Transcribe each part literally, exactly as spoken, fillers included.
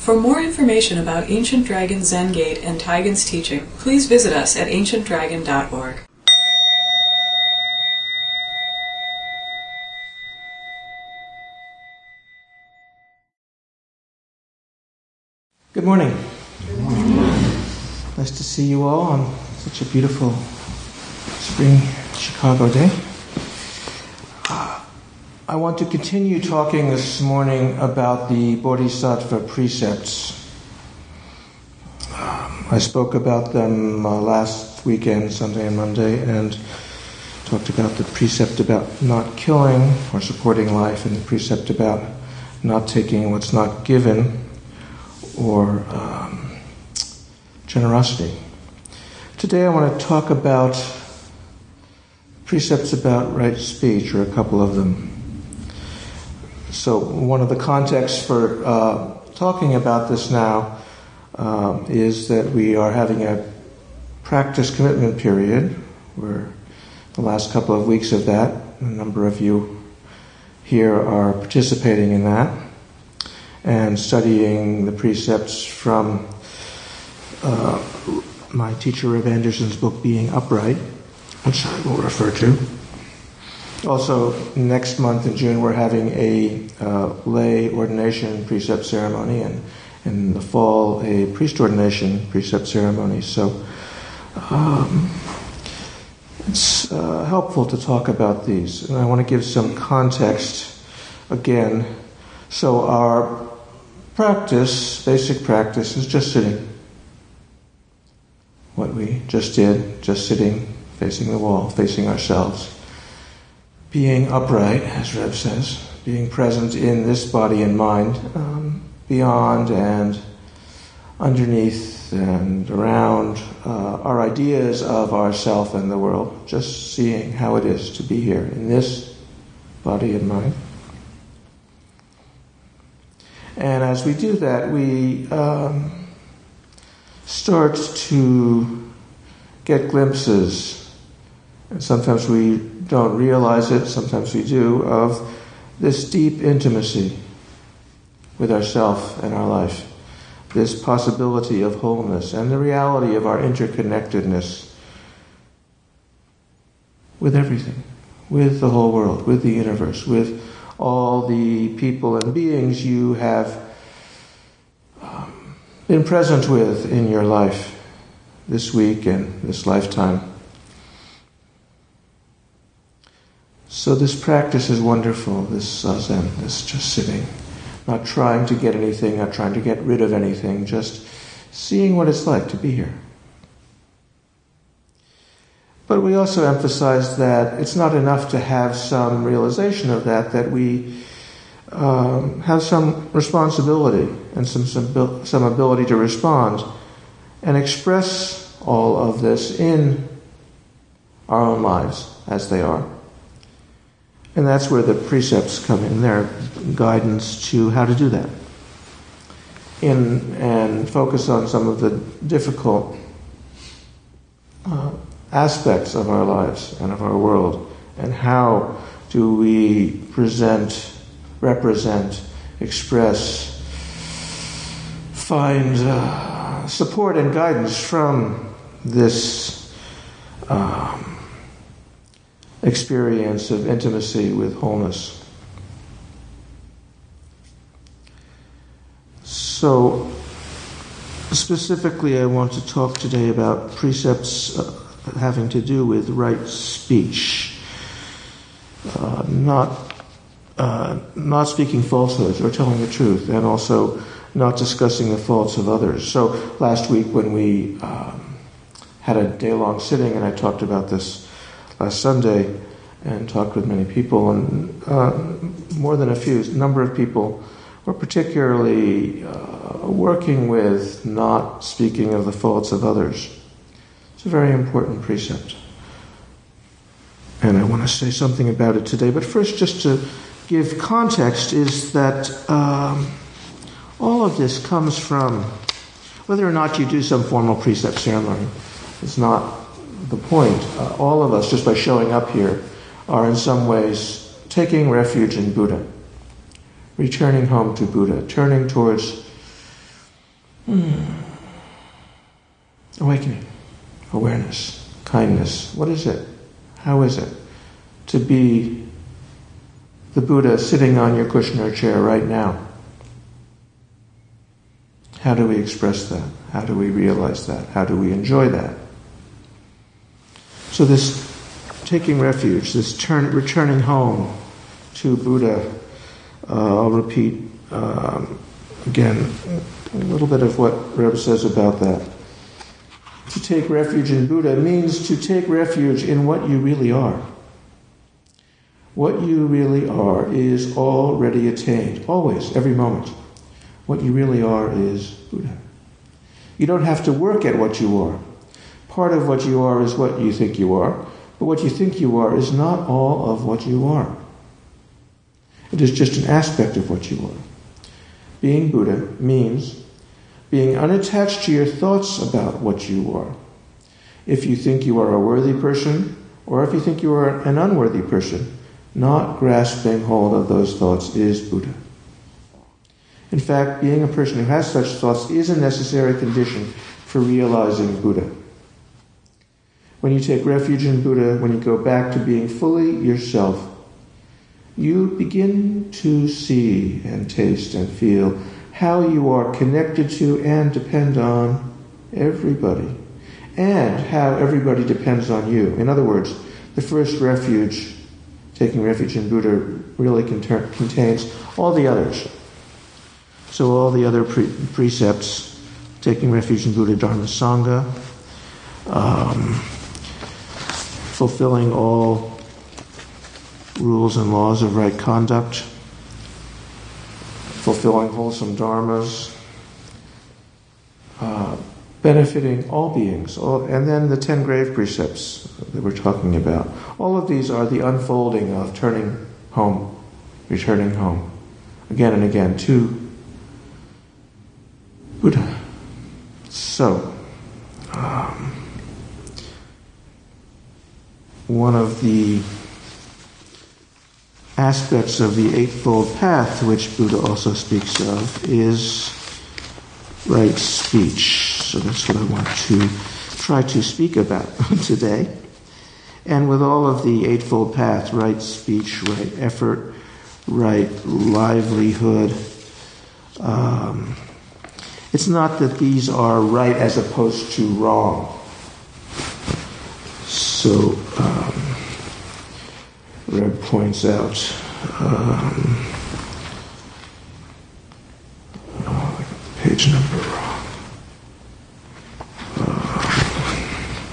For more information about Ancient Dragon Zen Gate and Taigen's teaching, please visit us at ancient dragon dot org. Good morning. Good morning. Nice to see you all on such a beautiful spring Chicago day. Uh, I want to continue talking this morning about the Bodhisattva precepts. Um, I spoke about them uh, last weekend, Sunday and Monday, and talked about the precept about not killing or supporting life, and the precept about not taking what's not given, or um, generosity. Today I want to talk about precepts about right speech, or a couple of them. So one of the contexts for uh, talking about this now uh, is that we are having a practice commitment period. We're the last couple of weeks of that. A number of you here are participating in that and studying the precepts from uh, my teacher Rev Anderson's book, Being Upright, which I will refer to. Also, next month in June, we're having a uh, lay ordination precept ceremony, and in the fall, a priest ordination precept ceremony. So um, it's uh, helpful to talk about these. And I want to give some context again. So our practice, basic practice, is just sitting. What we just did, just sitting, facing the wall, facing ourselves. Being upright, as Rev says, being present in this body and mind, um, beyond and underneath and around uh, our ideas of ourself and the world, just seeing how it is to be here in this body and mind. And as we do that, we um, start to get glimpses, and sometimes we don't realize it, sometimes we do, of this deep intimacy with ourself and our life, this possibility of wholeness and the reality of our interconnectedness with everything, with the whole world, with the universe, with all the people and beings you have um, been present with in your life this week and this lifetime. So this practice is wonderful, this uh, Zen, this just sitting, not trying to get anything, not trying to get rid of anything, just seeing what it's like to be here. But we also emphasize that it's not enough to have some realization of that, that we um, have some responsibility and some, some some ability to respond and express all of this in our own lives as they are. And that's where the precepts come in, their guidance to how to do that. In and focus on some of the difficult uh, aspects of our lives and of our world, and how do we present, represent, express, find uh, support and guidance from this um, experience of intimacy with wholeness. So, specifically, I want to talk today about precepts uh, having to do with right speech, uh, not uh, not speaking falsehoods or telling the truth, and also not discussing the faults of others. So, last week when we um, had a day-long sitting, and I talked about this last Sunday, and talked with many people, and uh, more than a few, a number of people were particularly uh, working with not speaking of the faults of others. It's a very important precept. And I want to say something about it today. But first, just to give context, is that um, all of this comes from, whether or not you do some formal precept ceremony, is not the point. Uh, all of us, just by showing up here, are in some ways taking refuge in Buddha, returning home to Buddha, turning towards Hmm. Awakening, awareness, kindness. What is it? How is it to be the Buddha sitting on your cushion or chair right now? How do we express that? How do we realize that? How do we enjoy that? So this taking refuge, this turn, returning home to Buddha, uh, I'll repeat um, again a little bit of what Reb says about that. To take refuge in Buddha means to take refuge in what you really are. What you really are is already attained, always, every moment. What you really are is Buddha. You don't have to work at what you are. Part of what you are is what you think you are, but what you think you are is not all of what you are. It is just an aspect of what you are. Being Buddha means being unattached to your thoughts about what you are. If you think you are a worthy person, or if you think you are an unworthy person, not grasping hold of those thoughts is Buddha. In fact, being a person who has such thoughts is a necessary condition for realizing Buddha. When you take refuge in Buddha, when you go back to being fully yourself, you begin to see and taste and feel how you are connected to and depend on everybody, and how everybody depends on you. In other words, the first refuge, taking refuge in Buddha, really conter- contains all the others. So all the other pre- precepts, taking refuge in Buddha, Dharma, Sangha, um, fulfilling all rules and laws of right conduct, fulfilling wholesome dharmas, uh, benefiting all beings, all, and then the ten grave precepts that we're talking about. All of these are the unfolding of turning home, returning home, again and again to Buddha. So, um, one of the aspects of the Eightfold Path, which Buddha also speaks of, is right speech. So that's what I want to try to speak about today. And with all of the Eightfold Path, right speech, right effort, right livelihood, um, it's not that these are right as opposed to wrong. So, um, Reb points out, um, oh, I got the page number wrong. Uh,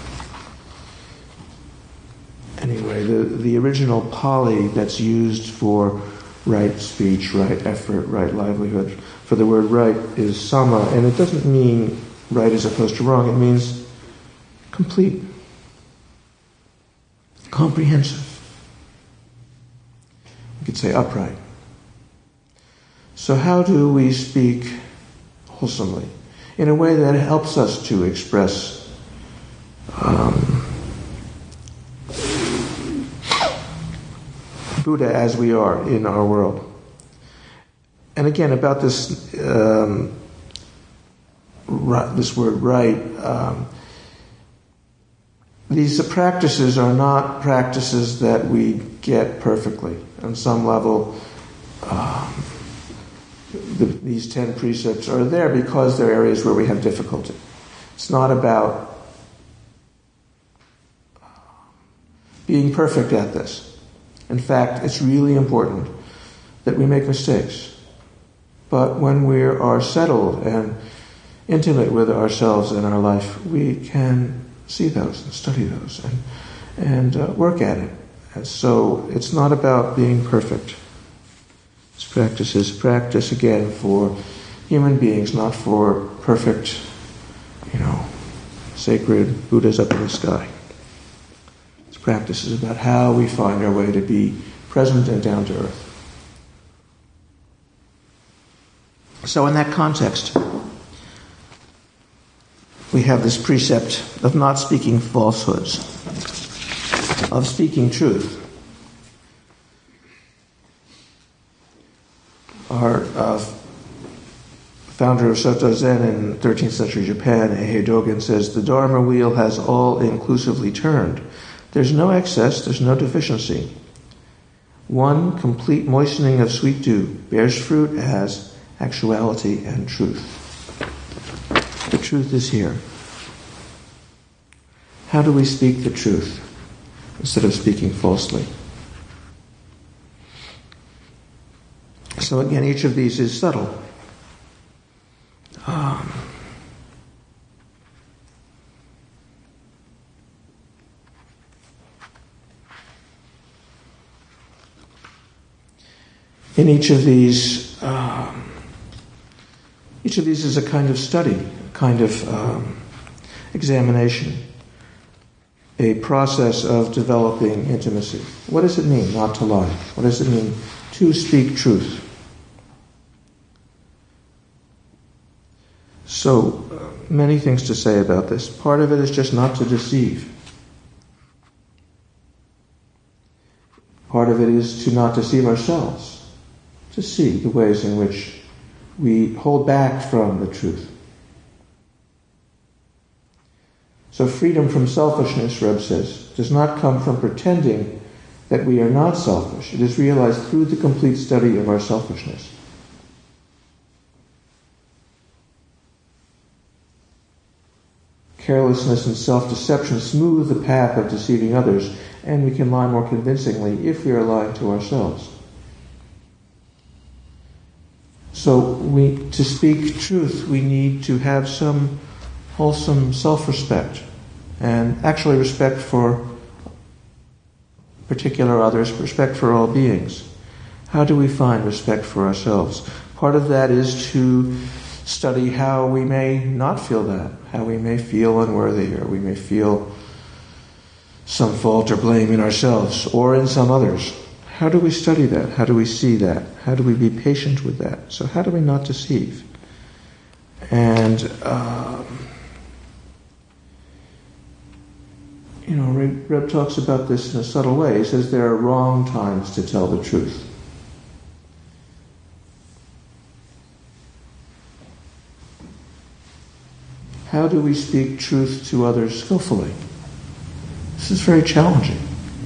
anyway, the, the original Pali that's used for right speech, right effort, right livelihood, for the word right is sama, and it doesn't mean right as opposed to wrong, it means complete, comprehensive. You could say upright. So how do we speak wholesomely? In a way that helps us to express um, Buddha as we are in our world. And again, about this um, right, this word right, um, these practices are not practices that we get perfectly. On some level, um, the, these ten precepts are there because they're areas where we have difficulty. It's not about being perfect at this. In fact, it's really important that we make mistakes. But when we are settled and intimate with ourselves and our life, we can see those and study those and, and uh, work at it. And so it's not about being perfect. This practice is practice, again, for human beings, not for perfect, you know, sacred Buddhas up in the sky. This practice is about how we find our way to be present and down to earth. So in that context, we have this precept of not speaking falsehoods, of speaking truth. Our uh, founder of Soto Zen in thirteenth century Japan, Eihei Dogen, says, the Dharma wheel has all inclusively turned. There's no excess, there's no deficiency. One complete moistening of sweet dew bears fruit as actuality and truth. The truth is here. How do we speak the truth instead of speaking falsely? So again, each of these is subtle. Um, in each of these, um, each of these is a kind of study, a kind of um, examination, a process of developing intimacy. What does it mean not to lie? What does it mean to speak truth? So, uh, many things to say about this. Part of it is just not to deceive. Part of it is to not deceive ourselves, to see the ways in which we hold back from the truth. So freedom from selfishness, Reb says, does not come from pretending that we are not selfish. It is realized through the complete study of our selfishness. Carelessness and self-deception smooth the path of deceiving others, and we can lie more convincingly if we are lying to ourselves. So we, to speak truth, we need to have some wholesome self-respect and actually respect for particular others, respect for all beings. How do we find respect for ourselves? Part of that is to study how we may not feel that, how we may feel unworthy, or we may feel some fault or blame in ourselves or in some others. How do we study that? How do we see that? How do we be patient with that? So how do we not deceive? And, um, you know, Reb, Reb talks about this in a subtle way. He says there are wrong times to tell the truth. How do we speak truth to others skillfully? This is very challenging.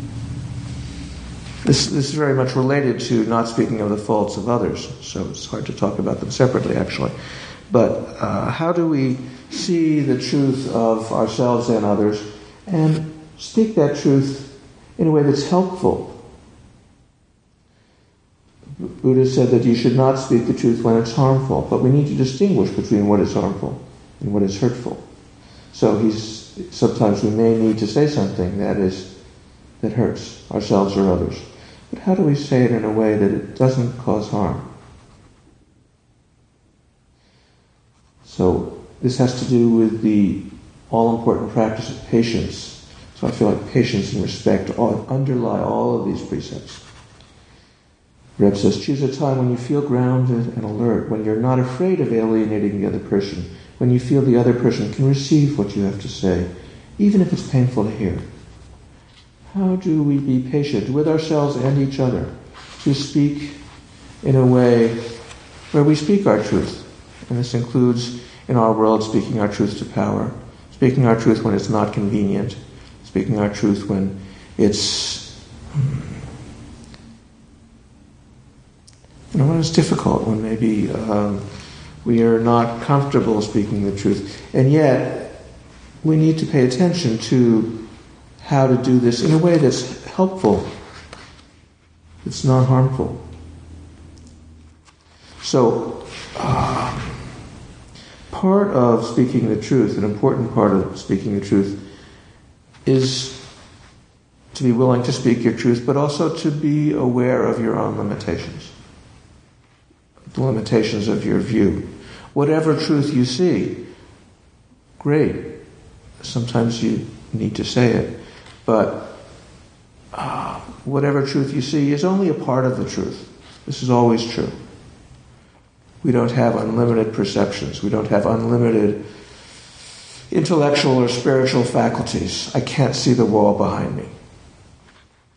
This, this is very much related to not speaking of the faults of others, so it's hard to talk about them separately, actually. But uh, how do we see the truth of ourselves and others and speak that truth in a way that's helpful? Buddha said that you should not speak the truth when it's harmful, but we need to distinguish between what is harmful and what is hurtful. So he's sometimes we may need to say something that is that hurts ourselves or others. But how do we say it in a way that it doesn't cause harm? So this has to do with the all-important practice of patience. So I feel like patience and respect all, underlie all of these precepts. Reb says, choose a time when you feel grounded and alert, when you're not afraid of alienating the other person, when you feel the other person can receive what you have to say, even if it's painful to hear. How do we be patient with ourselves and each other to speak in a way where we speak our truth? And this includes, in our world, speaking our truth to power, speaking our truth when it's not convenient, speaking our truth when it's, you know, when it's difficult, when maybe um, we are not comfortable speaking the truth. And yet, we need to pay attention to how to do this in a way that's helpful, it's not harmful. So, uh, part of speaking the truth, an important part of speaking the truth, is to be willing to speak your truth, but also to be aware of your own limitations, the limitations of your view. Whatever truth you see, great. Sometimes you need to say it. But uh, whatever truth you see is only a part of the truth. This is always true. We don't have unlimited perceptions. We don't have unlimited intellectual or spiritual faculties. I can't see the wall behind me.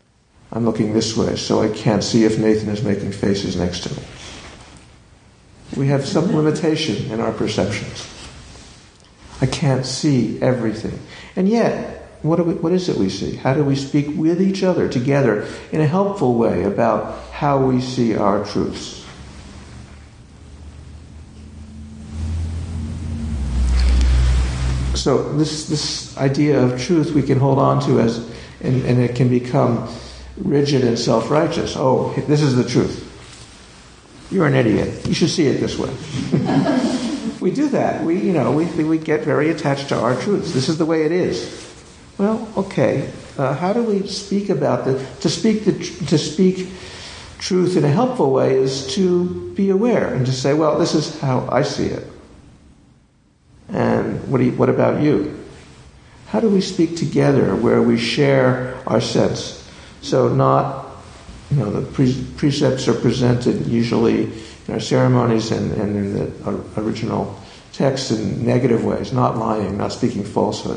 I'm looking this way, so I can't see if Nathan is making faces next to me. We have some limitation in our perceptions. I can't see everything. And yet, what, do we, what is it we see? How do we speak with each other together in a helpful way about how we see our truths? So this this idea of truth we can hold on to as, and, and it can become rigid and self-righteous. Oh, this is the truth. You're an idiot. You should see it this way. We do that. We, you know, we we get very attached to our truths. This is the way it is. Well, okay. Uh, how do we speak about the to speak the to speak truth in a helpful way is to be aware and to say, well, this is how I see it. And what do you, what about you? How do we speak together where we share our sense? So not, you know, the pre- precepts are presented usually in our ceremonies and, and in the original text in negative ways, not lying, not speaking falsehood.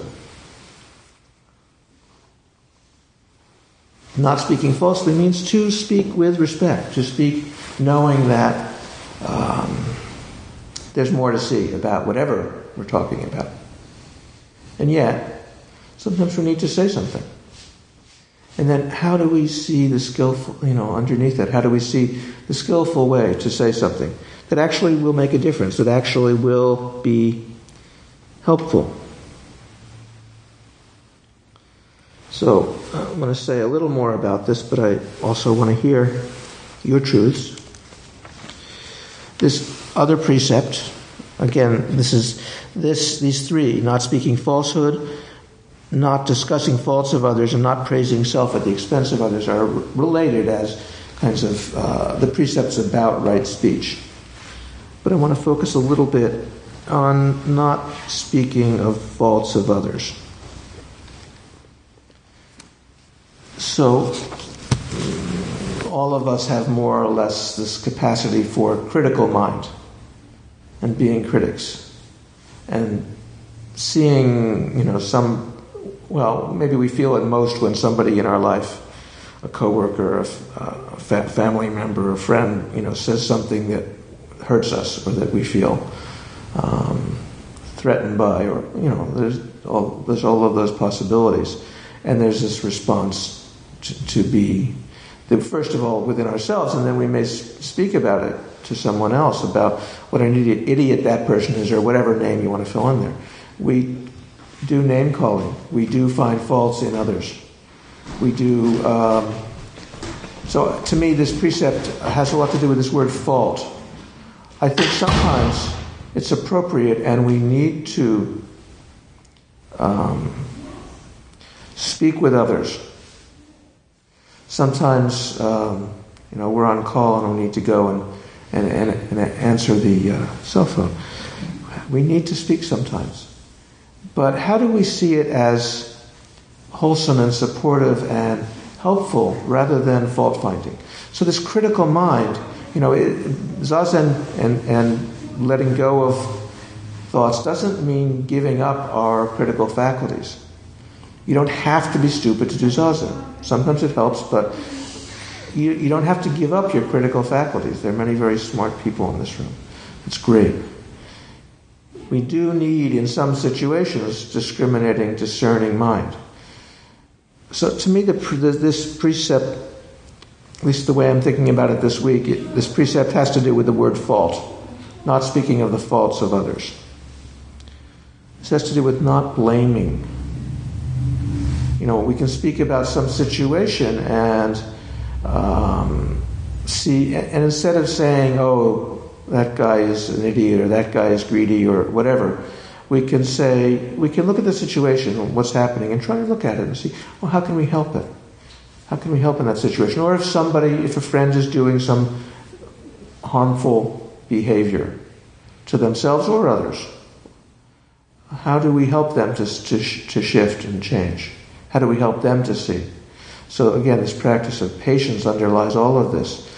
Not speaking falsely means to speak with respect, to speak knowing that um, there's more to see about whatever we're talking about. And yet, sometimes we need to say something. And then how do we see the skillful, you know, underneath it, how do we see the skillful way to say something that actually will make a difference, that actually will be helpful? So, I'm going to say a little more about this, but I also want to hear your truths. This other precept, again, this is this these three, not speaking falsehood, not discussing faults of others, and not praising self at the expense of others, are related as kinds of uh, the precepts about right speech. But I want to focus a little bit on not speaking of faults of others. So, all of us have more or less this capacity for critical mind and being critics and seeing, you know, some, well, maybe we feel it most when somebody in our life, a coworker, a, a fa- family member, a friend, you know, says something that hurts us or that we feel um, threatened by, or, you know, there's all, there's all of those possibilities. And there's this response to, to be, the, first of all, within ourselves, and then we may speak about it to someone else, about what an idiot, idiot that person is, or whatever name you want to fill in there. We do name calling. We do find faults in others. We do. Um, so to me, this precept has a lot to do with this word fault. I think sometimes it's appropriate, and we need to um, speak with others. Sometimes, um, you know, we're on call and we need to go and and, and, and answer the uh, cell phone. We need to speak sometimes. But how do we see it as wholesome and supportive and helpful rather than fault-finding? So this critical mind, you know, it, zazen and, and letting go of thoughts doesn't mean giving up our critical faculties. You don't have to be stupid to do zazen. Sometimes it helps, but you, you don't have to give up your critical faculties. There are many very smart people in this room. It's great. We do need, in some situations, discriminating, discerning mind. So to me, the, the, this precept, at least the way I'm thinking about it this week, it, this precept has to do with the word fault, not speaking of the faults of others. This has to do with not blaming. You know, we can speak about some situation and um, see, and instead of saying, oh, that guy is an idiot, or that guy is greedy, or whatever, we can say, we can look at the situation, what's happening, and try to look at it and see, well, how can we help it? How can we help in that situation? Or if somebody, if a friend is doing some harmful behavior to themselves or others, how do we help them to, to, to shift and change? How do we help them to see? So again, this practice of patience underlies all of this.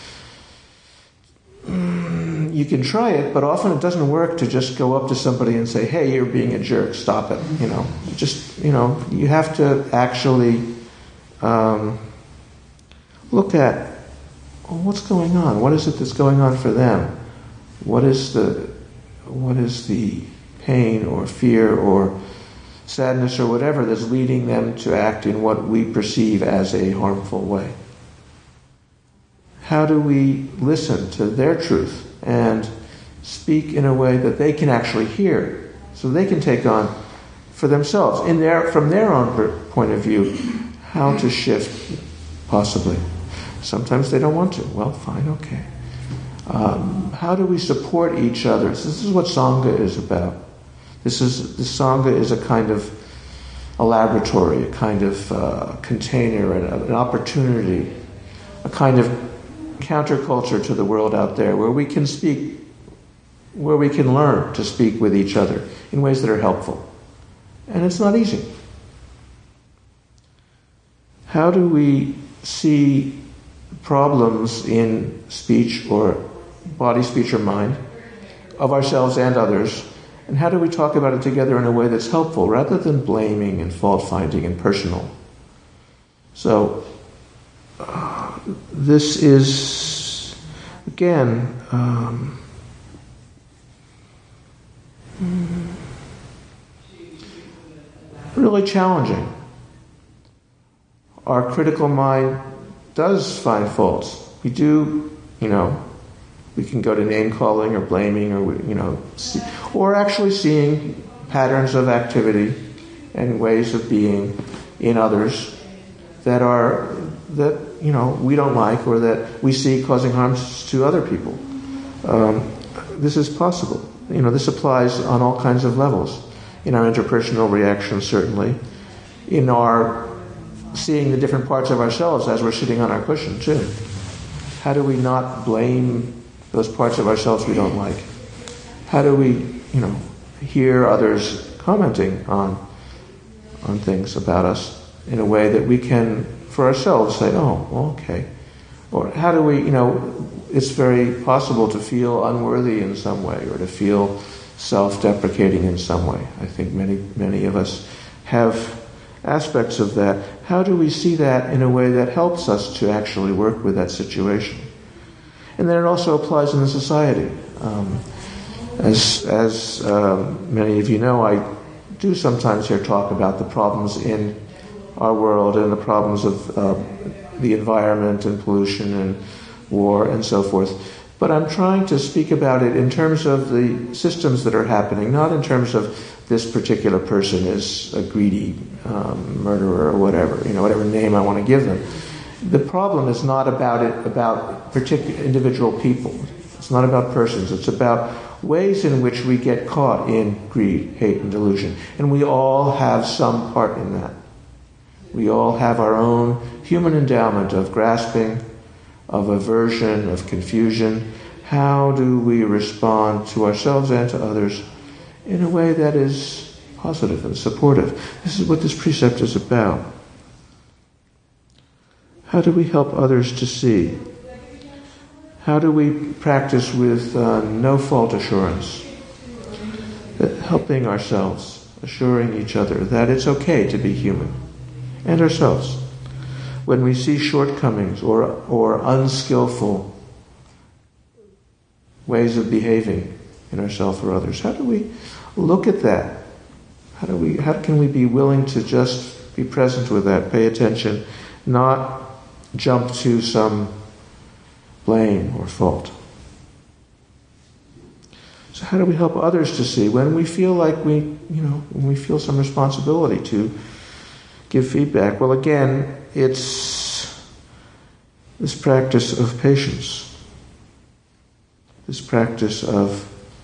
You can try it, but often it doesn't work to just go up to somebody and say, hey, you're being a jerk, stop it. You know, just, you know, you have to actually um, look at, well, what's going on? What is it that's going on for them? What is the what is the pain or fear or sadness or whatever that's leading them to act in what we perceive as a harmful way? How do we listen to their truth and speak in a way that they can actually hear, so they can take on for themselves, in their from their own point of view, how to shift, possibly. Sometimes they don't want to. Well, fine, okay. Um, how do we support each other? So this is what Sangha is about. This is the Sangha is a kind of a laboratory, a kind of uh, container, an, an opportunity, a kind of counterculture to the world out there, where we can speak, where we can learn to speak with each other in ways that are helpful. And it's not easy. How do we see problems in speech or body, speech, or mind of ourselves and others, and how do we talk about it together in a way that's helpful rather than blaming and fault-finding and personal? So uh, this is, again, um, really challenging. Our critical mind does find faults. We do, you know, we can go to name-calling or blaming or, you know, see, or actually seeing patterns of activity and ways of being in others that are, that, you know, we don't like or that we see causing harms to other people. Um, this is possible. You know, this applies on all kinds of levels. In our interpersonal reactions, certainly. In our seeing the different parts of ourselves as we're sitting on our cushion, too. How do we not blame those parts of ourselves we don't like? How do we, you know, hear others commenting on on things about us in a way that we can, for ourselves, say, oh, well, okay. Or how do we, you know, it's very possible to feel unworthy in some way or to feel self-deprecating in some way. I think many, many of us have aspects of that. How do we see that in a way that helps us to actually work with that situation? And then it also applies in the society. Um, as as um, many of you know, I do sometimes here talk about the problems in our world and the problems of uh, the environment and pollution and war and so forth. But I'm trying to speak about it in terms of the systems that are happening, not in terms of this particular person is a greedy um, murderer or whatever, you know, whatever name I want to give them. The problem is not about it, about particular individual people. It's not about persons. It's about ways in which we get caught in greed, hate, and delusion. And we all have some part in that. We all have our own human endowment of grasping, of aversion, of confusion. How do we respond to ourselves and to others in a way that is positive and supportive? This is what this precept is about. How do we help others to see? How do we practice with uh, no-fault assurance? That helping ourselves, assuring each other that it's okay to be human, and ourselves. When we see shortcomings or or unskillful ways of behaving in ourselves or others, how do we look at that? How do we? How can we be willing to just be present with that, pay attention, not jump to some blame or fault? So how do we help others to see when we feel like we, you know, when we feel some responsibility to give feedback? Well, again, it's this practice of patience, this practice of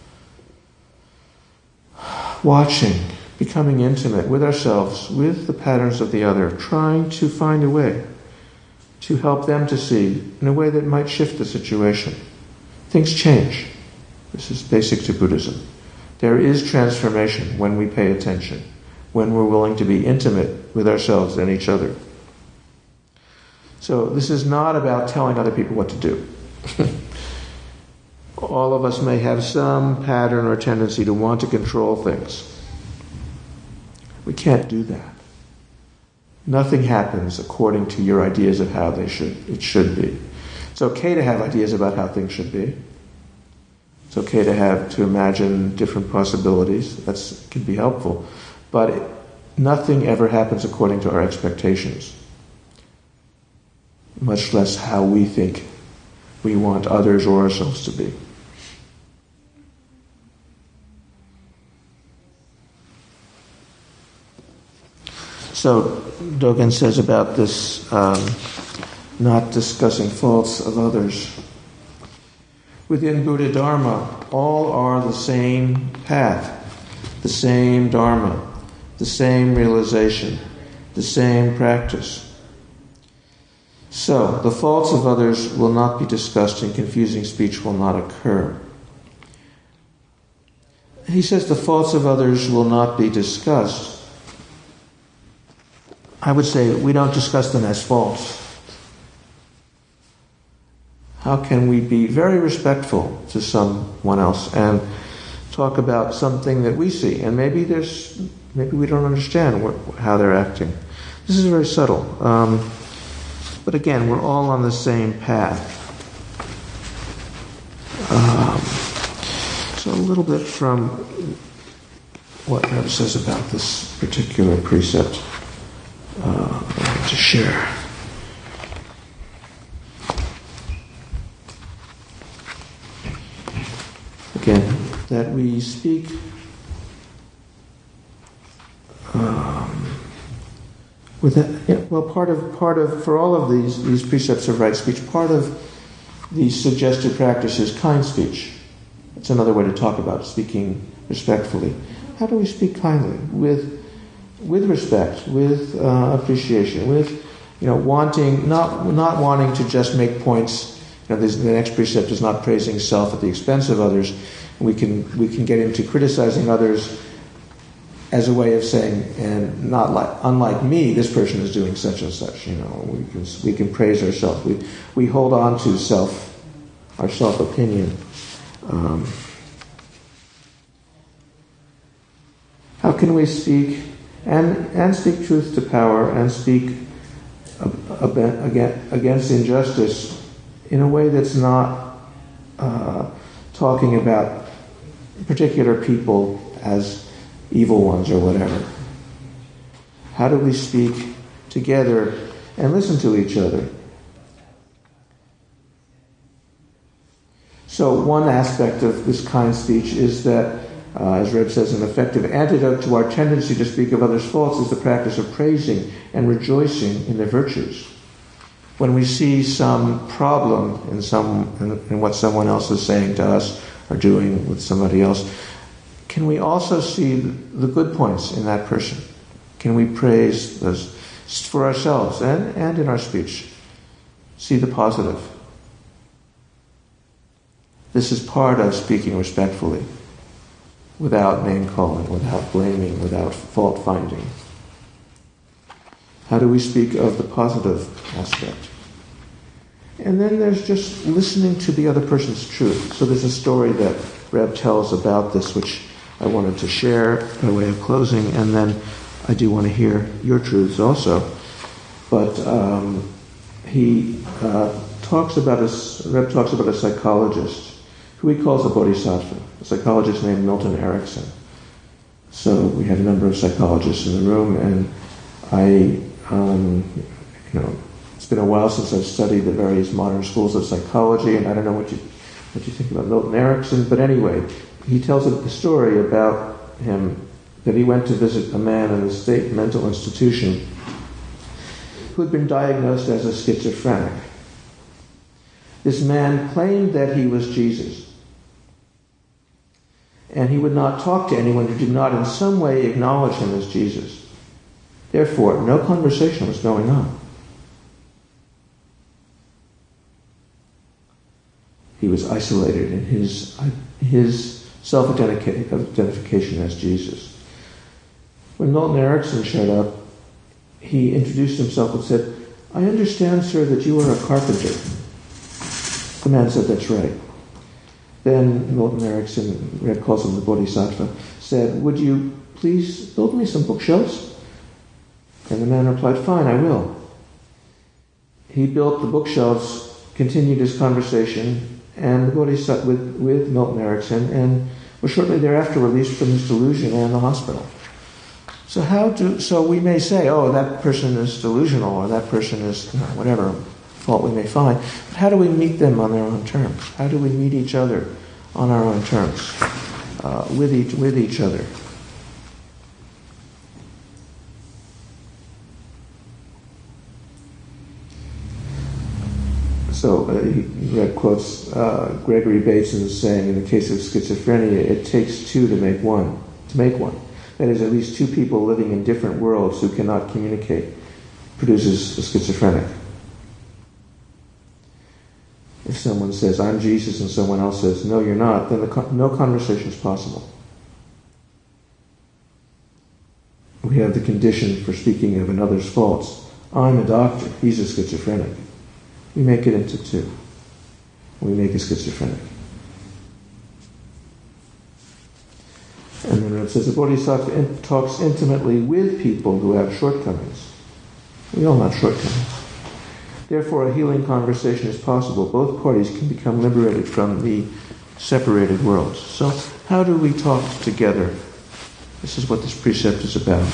watching, becoming intimate with ourselves, with the patterns of the other, trying to find a way to help them to see in a way that might shift the situation. Things change. This is basic to Buddhism. There is transformation when we pay attention, when we're willing to be intimate with ourselves and each other. So this is not about telling other people what to do. All of us may have some pattern or tendency to want to control things. We can't do that. Nothing happens according to your ideas of how they should it should be. It's okay to have ideas about how things should be. It's It's okay to have to imagine different possibilities. That's can be helpful, but it, nothing ever happens according to our expectations, much less how we think we want others or ourselves to be. So Dogen says about this um, not discussing faults of others. Within Buddha Dharma, all are the same path, the same Dharma, the same realization, the same practice. So, the faults of others will not be discussed and confusing speech will not occur. He says the faults of others will not be discussed. I would say we don't discuss them as faults. How can we be very respectful to someone else and talk about something that we see, and maybe there's maybe we don't understand what, how they're acting. This is very subtle. Um, but again, we're all on the same path. Um, so a little bit from what Reb says about this particular precept uh, I want to share. Again, that we speak um, with that, yeah, well, part of part of for all of these these precepts of right speech, part of the suggested practice is kind speech. That's another way to talk about it, speaking respectfully. How do we speak kindly, with with respect, with uh, appreciation, with you know wanting not not wanting to just make points. You know, this, the next precept is not praising self at the expense of others. We can we can get into criticizing others as a way of saying, and not like unlike me, this person is doing such and such. You know, we can we can praise ourselves. We we hold on to self, our self opinion. Um, how can we speak and and speak truth to power and speak against injustice in a way that's not uh, talking about particular people as evil ones or whatever? How do we speak together and listen to each other? So one aspect of this kind speech is that, uh, as Reb says, an effective antidote to our tendency to speak of others' faults is the practice of praising and rejoicing in their virtues. When we see some problem in some in, in what someone else is saying to us or doing with somebody else, can we also see the good points in that person? Can we praise those for ourselves and, and in our speech? See the positive. This is part of speaking respectfully, without name-calling, without blaming, without fault-finding. How do we speak of the positive aspect? And then there's just listening to the other person's truth. So there's a story that Reb tells about this, which I wanted to share by way of closing, and then I do want to hear your truths also. But um, he uh, talks about a, Reb talks about a psychologist who he calls a bodhisattva, a psychologist named Milton Erickson. So we had a number of psychologists in the room, and I Um, you know, it's been a while since I've studied the various modern schools of psychology, and I don't know what you what you think about Milton Erickson, but anyway, he tells a story about him that he went to visit a man in a state mental institution who had been diagnosed as a schizophrenic. This man claimed that he was Jesus, and he would not talk to anyone who did not in some way acknowledge him as Jesus. Therefore, no conversation was going on. He was isolated in his, his self-identification as Jesus. When Milton Erickson showed up, he introduced himself and said, "I understand, sir, that you are a carpenter." The man said, "That's right." Then Milton Erickson, Red calls him the Bodhisattva, said, "Would you please build me some bookshelves?" And the man replied, "Fine, I will." He built the bookshelves, continued his conversation, and the Bodhisattva with, with Milton Erickson, and was shortly thereafter released from his delusion and the hospital. So how do so we may say, oh, that person is delusional, or that person is, you know, whatever fault we may find. But how do we meet them on their own terms? How do we meet each other on our own terms, uh, with each with each other? So uh, he read quotes uh, Gregory Bateson's saying, in the case of schizophrenia, it takes two to make one. To make one, that is, at least two people living in different worlds who cannot communicate, produces a schizophrenic. If someone says, "I'm Jesus," and someone else says, "No, you're not," then the con- no conversation is possible. We have the condition for speaking of another's faults. I'm a doctor, he's a schizophrenic. We make it into two. We make a schizophrenic. And then it says, the Bodhisattva in- talks intimately with people who have shortcomings. We all have shortcomings. Therefore, a healing conversation is possible. Both parties can become liberated from the separated worlds. So, how do we talk together? This is what this precept is about.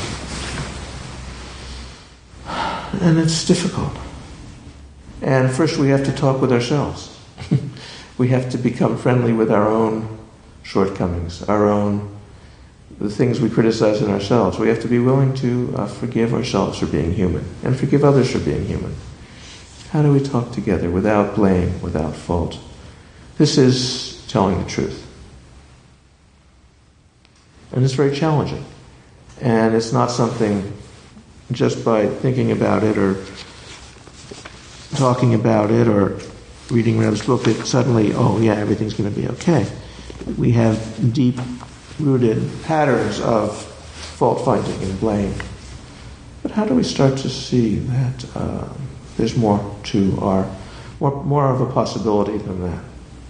And it's difficult. And first we have to talk with ourselves. We have to become friendly with our own shortcomings, our own, the things we criticize in ourselves. We have to be willing to uh, forgive ourselves for being human and forgive others for being human. How do we talk together without blame, without fault? This is telling the truth. And it's very challenging. And it's not something just by thinking about it or talking about it or reading Reb's book that suddenly, oh yeah, everything's going to be okay. We have deep-rooted patterns of fault-finding and blame. But how do we start to see that uh, there's more to our, more, more of a possibility than that?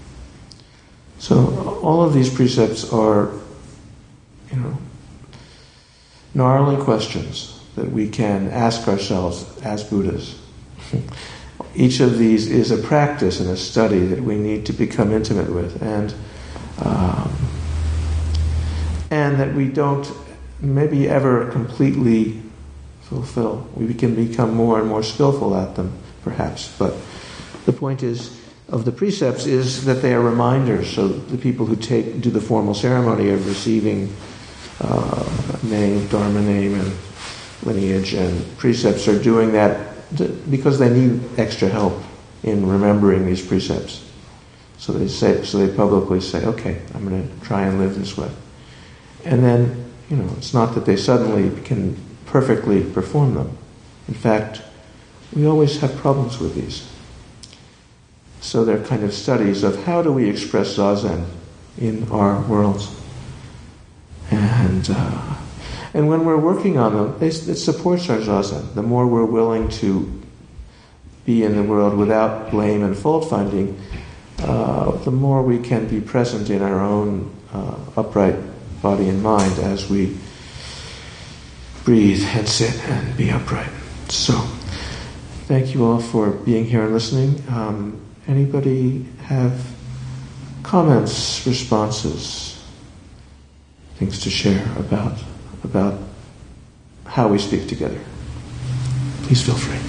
So all of these precepts are, you know, gnarly questions that we can ask ourselves as Buddhas. Each of these is a practice and a study that we need to become intimate with, and um, and that we don't maybe ever completely fulfill. We can become more and more skillful at them, perhaps. But the point is of the precepts is that they are reminders. So the people who take do the formal ceremony of receiving uh, name, dharma name, and lineage and precepts are doing that because they need extra help in remembering these precepts. So they say, so they publicly say, okay, I'm going to try and live this way. And then, you know, it's not that they suddenly can perfectly perform them. In fact, we always have problems with these. So they're kind of studies of how do we express Zazen in our worlds. And uh, And when we're working on them, it supports our Zazen. The more we're willing to be in the world without blame and fault-finding, uh, the more we can be present in our own uh, upright body and mind as we breathe and sit and be upright. So, thank you all for being here and listening. Um, anybody have comments, responses, things to share about about how we speak together? Please feel free.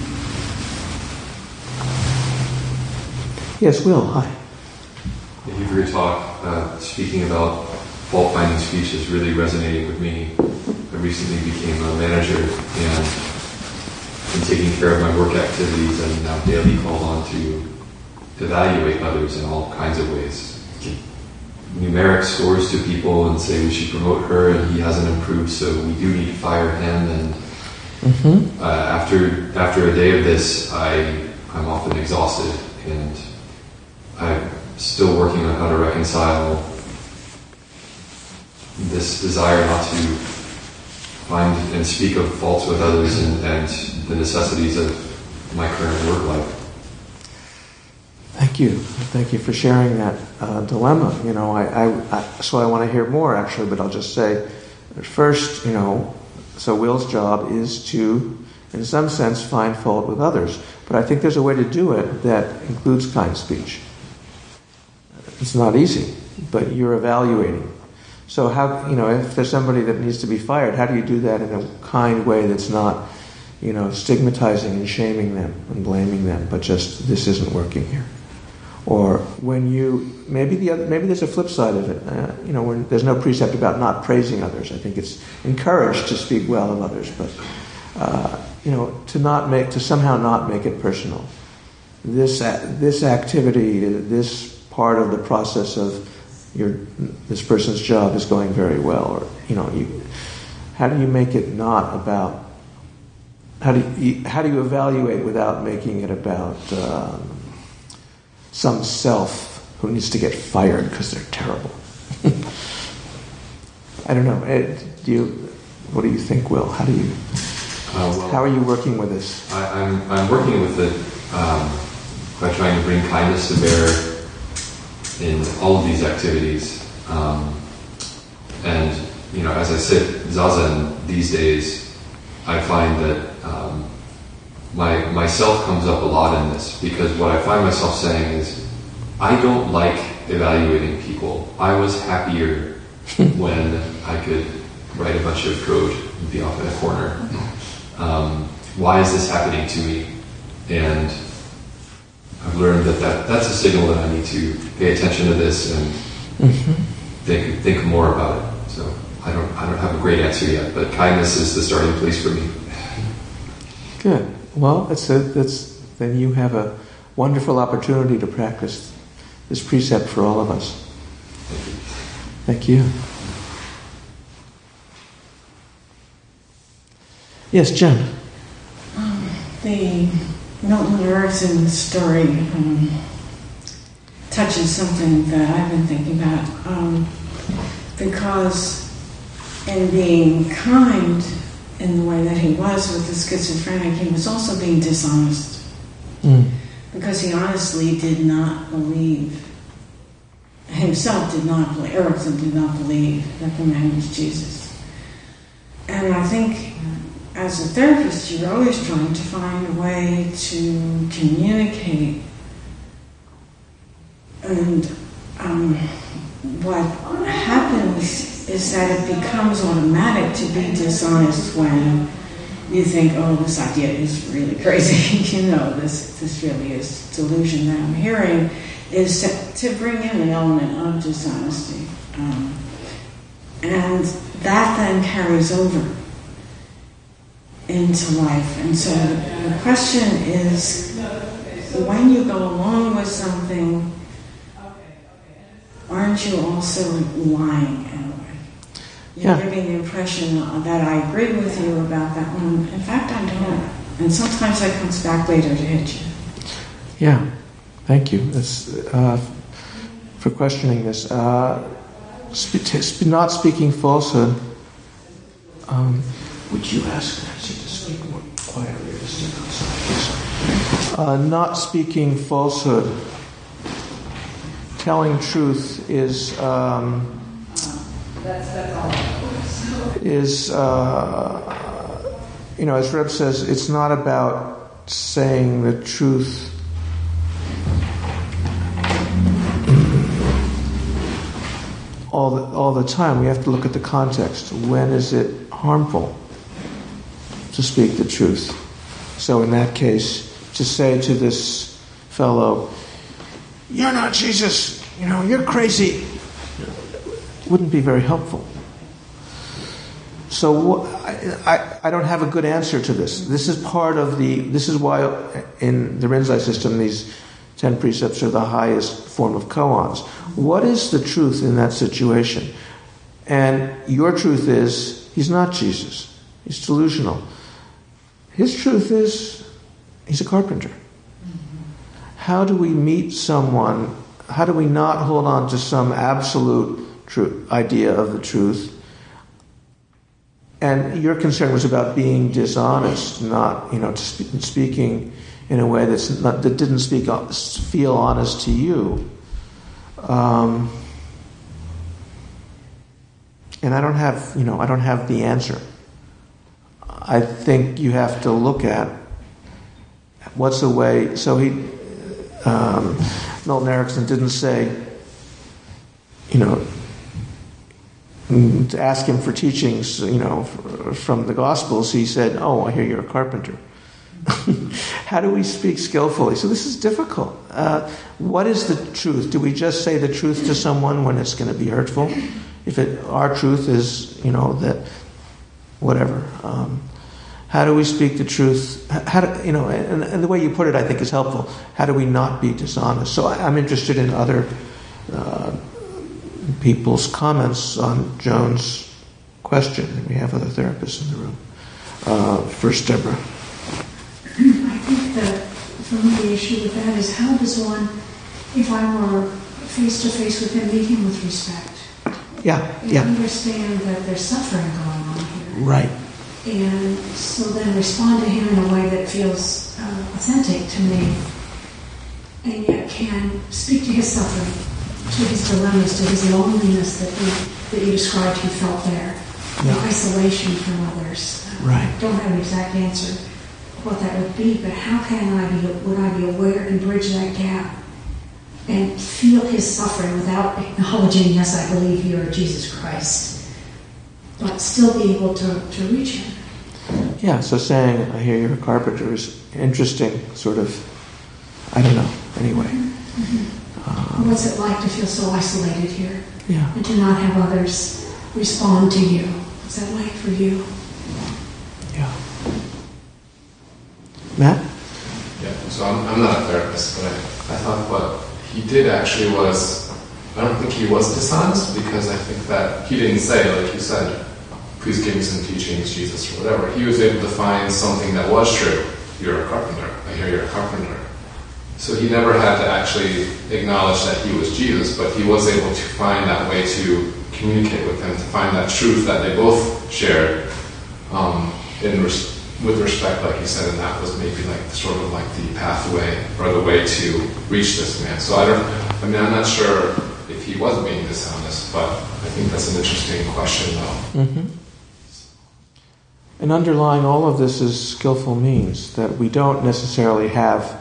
Yes, Will, hi. Thank you for your talk. Uh, speaking about fault-finding speech is really resonating with me. I recently became a manager and in taking care of my work activities, I'm now daily called on to evaluate others in all kinds of ways. Numeric scores to people and say we should promote her and he hasn't improved, so we do need to fire him. And mm-hmm. uh, after after a day of this, I I'm often exhausted, and I'm still working on how to reconcile this desire not to find and speak of faults with others and, and the necessities of my current work life. Thank you. Thank you for sharing that uh, dilemma. You know, I, I, I so I want to hear more actually, but I'll just say first, you know, so Will's job is to, in some sense, find fault with others. But I think there's a way to do it that includes kind speech. It's not easy, but you're evaluating. So how, you know, if there's somebody that needs to be fired, how do you do that in a kind way that's not, you know, stigmatizing and shaming them and blaming them, but just, this isn't working here? Or when you, maybe the other, maybe there's a flip side of it. Uh, you know, when there's no precept about not praising others. I think it's encouraged to speak well of others, but uh, you know, to not make, to somehow not make it personal. This this activity, this part of the process of your this person's job is going very well, or you know, you, how do you make it not about? How do you how do you evaluate without making it about? Um, some self who needs to get fired because they're terrible. I don't know. Ed, do you? What do you think, Will? How do you? Uh, well, how are you working with this? I, I'm I'm working with it um, by trying to bring kindness to bear in all of these activities. Um, and you know, as I sit zazen these days, I find that. Um, My myself comes up a lot in this, because what I find myself saying is, I don't like evaluating people. I was happier when I could write a bunch of code and be off in a corner. Um, why is this happening to me? And I've learned that, that that's a signal that I need to pay attention to this and mm-hmm. think think more about it. So I don't I don't have a great answer yet, but kindness is the starting place for me. Good. Well, it's a, that's, then you have a wonderful opportunity to practice this precept for all of us. Thank you. Yes, Jen. Um, the Milton Erickson story um, touches something that I've been thinking about, um, because in being kind in the way that he was with the schizophrenic, he was also being dishonest. Mm. Because he honestly did not believe, himself did not believe, Erickson did not believe that the man was Jesus. And I think as a therapist, you're always trying to find a way to communicate. And um, what happens is that it becomes automatic to be dishonest when you think, oh, this idea is really crazy. you know, this this really is delusion that I'm hearing, is to, to bring in an element of dishonesty. Um, and that then carries over into life. And so the question is, when you go along with something, aren't you also lying in a way? You're yeah. giving the impression that I agree with you about that one. In fact, I don't. And sometimes that comes back later to hit you. Yeah. Thank you That's, uh, for questioning this. Uh, sp- not speaking falsehood. Um, would you ask Nancy to speak more quietly or step outside? Uh, not speaking falsehood. Telling truth is um, that's, that's all. is uh, you know, as Reb says, it's not about saying the truth all the all the time. We have to look at the context. When is it harmful to speak the truth? So in that case, to say to this fellow, "You're not Jesus, you know, you're crazy," wouldn't be very helpful. So I, I, I don't have a good answer to this. This is part of the, this is why in the Rinzai system these ten precepts are the highest form of koans. What is the truth in that situation? And your truth is, he's not Jesus. He's delusional. His truth is, he's a carpenter. How do we meet someone? How do we not hold on to some absolute true idea of the truth? And your concern was about being dishonest, not, you know, sp- speaking in a way that's not, that didn't speak feel honest to you. Um, and I don't have, you know, I don't have the answer. I think you have to look at what's a way. So he. Um, Milton Erickson didn't say, you know, to ask him for teachings, you know, from the Gospels, he said, "Oh, I hear you're a carpenter." How do we speak skillfully? So this is difficult. Uh, what is the truth? Do we just say the truth to someone when it's going to be hurtful? If it, our truth is, you know, that whatever. Um, how do we speak the truth? How do, you know, and, and the way you put it, I think, is helpful. How do we not be dishonest? So I, I'm interested in other uh, people's comments on Joan's question. We have other therapists in the room. Uh, first, Deborah. I think that for me the issue with that is, how does one, if I were face to face with him, meet him with respect? Yeah, and yeah. understand that there's suffering going on here. Right. And so then respond to him in a way that feels uh, authentic to me, and yet can speak to his suffering, to his dilemmas, to his loneliness that he, that you described he felt there, Yeah. the isolation from others. Uh, Right. I don't have an exact answer what that would be, but how can I be, would I be aware and bridge that gap and feel his suffering without acknowledging, yes, I believe you are Jesus Christ, but still be able to, to reach him? Yeah, so saying, I hear you're a carpenter is interesting, sort of, I don't know, anyway. Mm-hmm. Um, What's it like to feel so isolated here? Yeah. And to not have others respond to you? What's that like for you? Yeah. Matt? Yeah, so I'm, I'm not a therapist, but I, I thought what he did actually was, I don't think he was dishonest, because I think that he didn't say, like you said, please give me some teachings, Jesus, or whatever. He was able to find something that was true. You're a carpenter. I hear you're a carpenter. So he never had to actually acknowledge that he was Jesus, but he was able to find that way to communicate with him, to find that truth that they both shared um, in res- with respect, like you said, and that was maybe like sort of like the pathway or the way to reach this man. So I don't, I mean, I'm not sure if he was being dishonest, but I think that's an interesting question, though. Mm-hmm. And underlying all of this is skillful means, that we don't necessarily have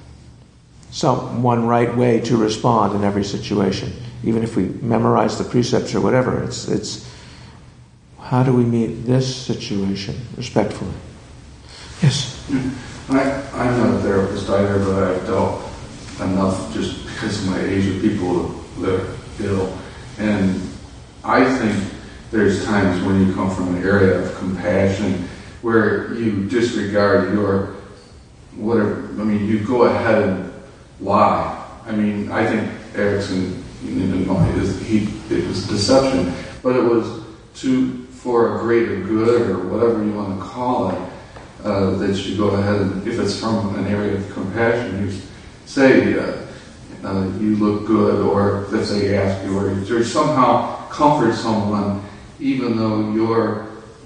some one right way to respond in every situation. Even if we memorize the precepts or whatever, it's it's how do we meet this situation respectfully? Yes? I, I'm not a therapist either, but I've dealt enough just because of my age with people that are ill. And I think there's times when you come from an area of compassion where you disregard your whatever, I mean, you go ahead and lie. I mean, I think Erickson, you know, is, he, it was deception, but it was to for a greater good or whatever you want to call it. Uh, that you go ahead and, if it's from an area of compassion, you say, uh, uh, you look good, or if they ask you, or you somehow comfort someone, even though you're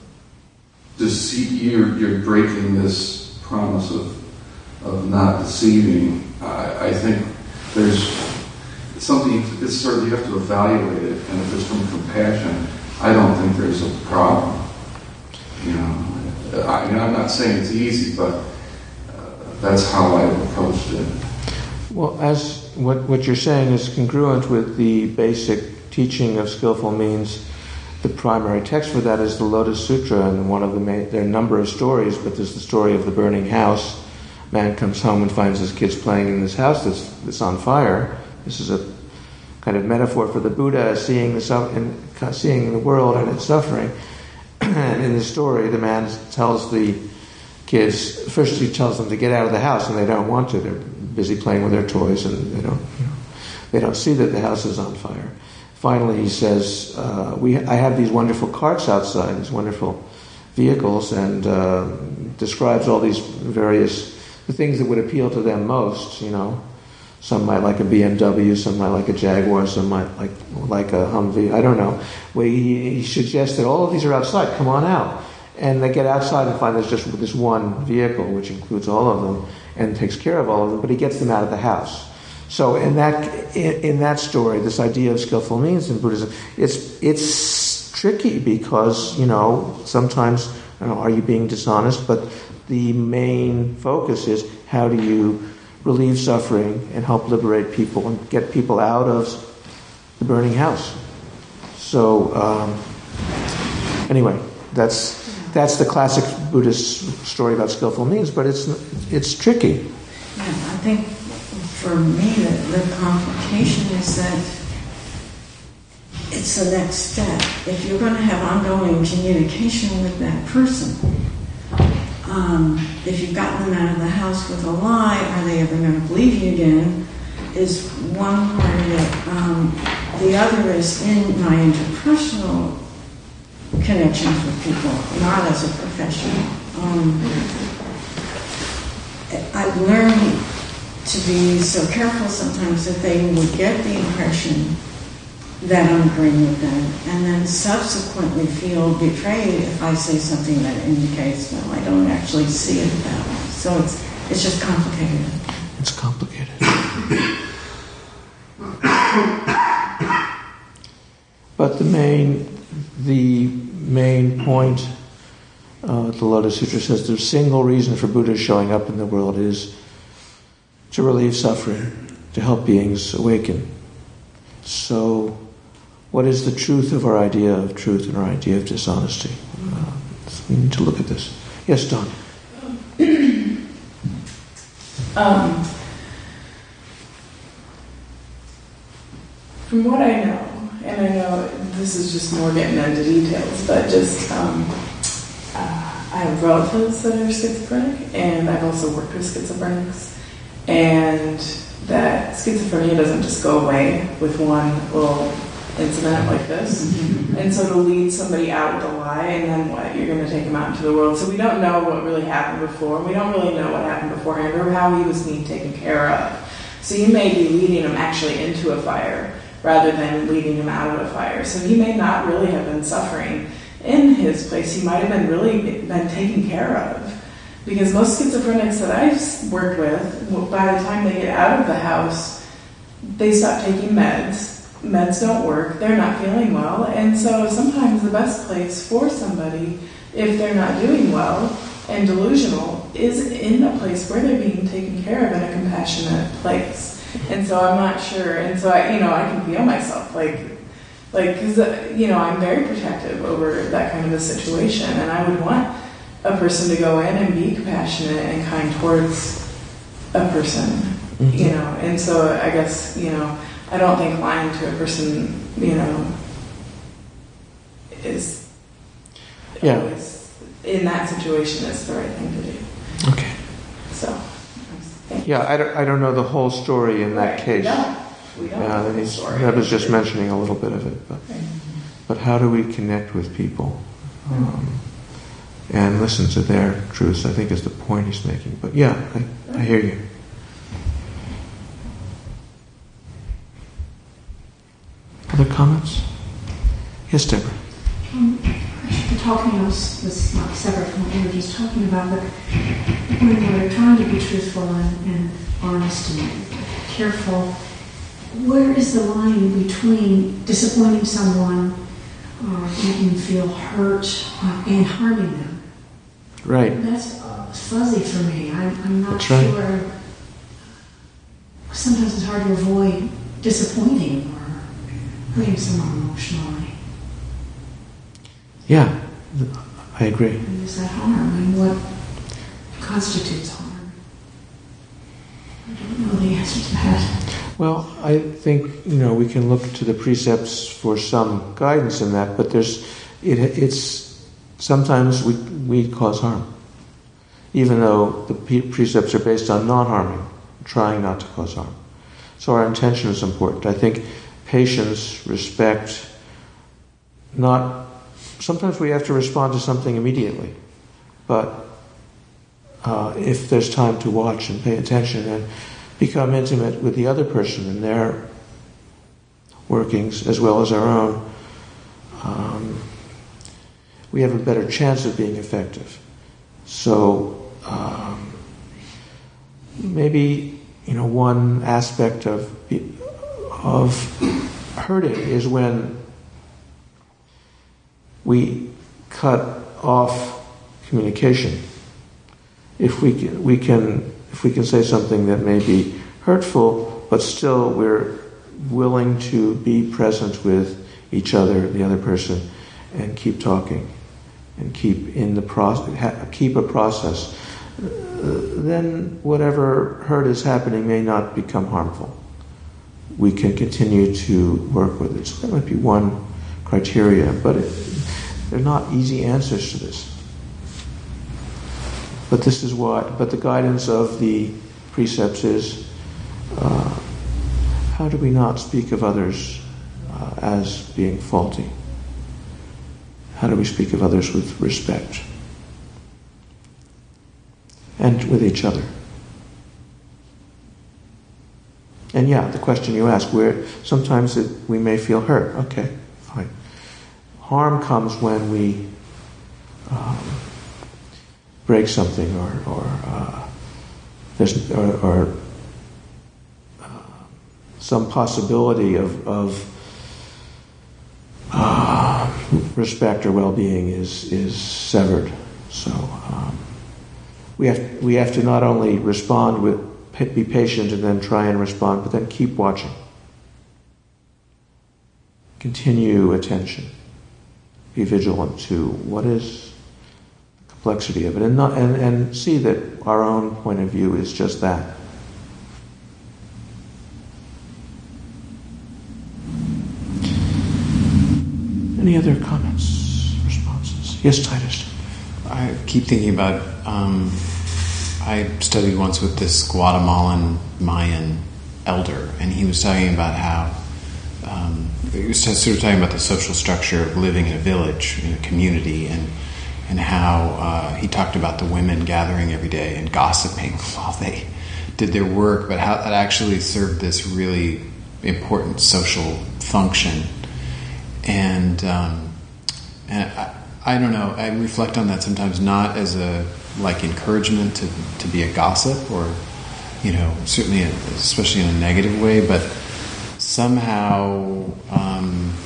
deceit, you're, you're breaking this promise of of not deceiving. I, I think there's something, it's sort of, you have to evaluate it, and if it's from compassion, I don't think there's a problem, you know. I mean, I'm not saying it's easy, but uh, that's how I've approached it. Well, as what, what you're saying is congruent with the basic teaching of skillful means. The primary text for that is the Lotus Sutra, and one of the main, there are a number of stories, but there's the story of the burning house. Man comes home and finds his kids playing in this house that's, that's on fire. This is a kind of metaphor for the Buddha seeing the, seeing the world and its suffering. And in the story, the man tells the kids, first he tells them to get out of the house, and they don't want to. They're busy playing with their toys, and they don't, you know, they don't see that the house is on fire. Finally, he says, uh, "We, I have these wonderful carts outside, these wonderful vehicles," and uh, describes all these various the things that would appeal to them most. You know, some might like a B M W, some might like a Jaguar, some might like like a Humvee. I don't know. Well, he, he suggests that all of these are outside. Come on out, and they get outside and find there's just this one vehicle, which includes all of them and takes care of all of them. But he gets them out of the house. So in that in, in that story, this idea of skillful means in Buddhism, it's it's tricky because, you know, sometimes, I don't know, are you being dishonest? But the main focus is how do you relieve suffering and help liberate people and get people out of the burning house. So um, anyway, that's that's the classic Buddhist story about skillful means, but it's it's tricky. Yeah, I think for me the, the complication is that it's the next step. If you're going to have ongoing communication with that person, um, if you've gotten them out of the house with a lie, are they ever going to believe you again? Is one part of it. Um, the other is in my interpersonal connections with people, not as a professional. Um, I've learned to be so careful sometimes that they would get the impression that I'm agreeing with them, and then subsequently feel betrayed if I say something that indicates, no, I don't actually see it that way. So it's it's just complicated. It's complicated. But the main the main point, uh, the Lotus Sutra says, the single reason for Buddha showing up in the world is to relieve suffering, to help beings awaken. So, what is the truth of our idea of truth and our idea of dishonesty? Uh, we need to look at this. Yes, Don. um, from what I know, and I know this is just more getting into details, but just um, uh, I have relatives that are schizophrenic, and I've also worked with schizophrenics, and that schizophrenia doesn't just go away with one little incident like this. Mm-hmm. And so to lead somebody out with a lie, and then what? You're going to take them out into the world. So we don't know what really happened before. We don't really know what happened beforehand or how he was being taken care of. So you may be leading him actually into a fire rather than leading him out of a fire. So he may not really have been suffering in his place. He might have been really been taken care of. Because most schizophrenics that I've worked with, by the time they get out of the house, they stop taking meds. Meds don't work. They're not feeling well. And so sometimes the best place for somebody, if they're not doing well and delusional, is in a place where they're being taken care of in a compassionate place. And so I'm not sure. And so, I, you know, I can feel myself like, like, because, you know, I'm very protective over that kind of a situation. And I would want a person to go in and be compassionate and kind towards a person, mm-hmm. you know. And so I guess, you know, I don't think lying to a person, you know, is yeah. always, in that situation, is the right thing to do. Okay. So, yeah, I don't, I don't know the whole story in that right. case. No, we don't yeah, know the story. I was just mentioning a little bit of it. But, right. but how do we connect with people? Um, and listen to their truths, I think, is the point he's making. But yeah, I, I hear you. Other comments? Yes, Deborah. Um, the talking was, was not separate from what we were just talking about, but when we're trying to be truthful and, and honest and careful, where is the line between disappointing someone or making them feel hurt uh, and harming them? Right. That's uh, fuzzy for me. I'm, I'm not That's right. sure. Sometimes it's hard to avoid disappointing or hurting someone emotionally. Yeah, I agree. And is that harm? I mean, what constitutes harm? I don't know the answer to that. Well, I think, you know, we can look to the precepts for some guidance in that, but there's, it, it's, sometimes we, we cause harm. Even though the pre- precepts are based on non-harming, trying not to cause harm. So our intention is important. I think patience, respect, not, sometimes we have to respond to something immediately, but uh, if there's time to watch and pay attention and become intimate with the other person and their workings as well as our own, um, we have a better chance of being effective. So um, maybe, you know, one aspect of of hurting is when we cut off communication. If we can, we can, if we can say something that may be hurtful, but still we're willing to be present with each other, the other person, and keep talking, and keep in the process, keep a process, uh, then whatever hurt is happening may not become harmful. We can continue to work with it. So that might be one criteria, but it, they're not easy answers to this. But this is what, but the guidance of the precepts is, uh, how do we not speak of others uh, as being faulty? How do we speak of others with respect? And with each other. And yeah, the question you ask, where sometimes it, we may feel hurt. Okay, fine. Harm comes when we um, break something, or, or uh, there's or, or uh, some possibility of, of uh, respect or well-being is is severed. So um, we have we have to not only respond with, be patient and then try and respond, but then keep watching. Continue attention. Be vigilant to what is the complexity of it, and not and, and see that our own point of view is just that. Any other comments, responses? Yes, Titus. I keep thinking about, um, I studied once with this Guatemalan Mayan elder, and he was talking about how, um, he was sort of talking about the social structure of living in a village, in a community, and and how uh, he talked about the women gathering every day and gossiping while they did their work, but how that actually served this really important social function. And um, and I, I don't know, I reflect on that sometimes not as a like encouragement to, to be a gossip, or, you know, certainly a, especially in a negative way, but somehow um,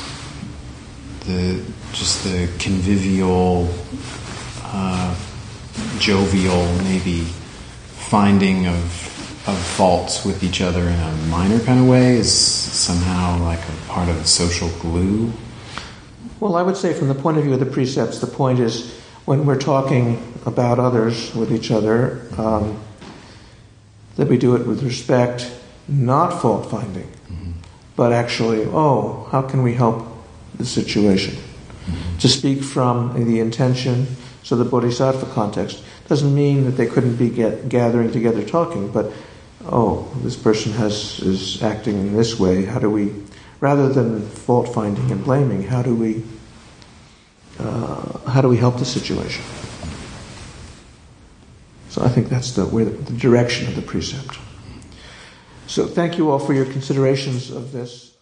the just the convivial, uh, jovial, maybe finding of of faults with each other in a minor kind of way is somehow like a part of social glue. Well, I would say from the point of view of the precepts, the point is when we're talking about others with each other, um, that we do it with respect, not fault-finding, mm-hmm. but actually, oh, how can we help the situation? Mm-hmm. To speak from the intention, so the bodhisattva context, doesn't mean that they couldn't be get, gathering together talking, but oh, this person has is acting in this way. How do we, rather than fault finding and blaming, how do we uh, how do we help the situation? So I think that's the where the, the direction of the precept. So thank you all for your considerations of this.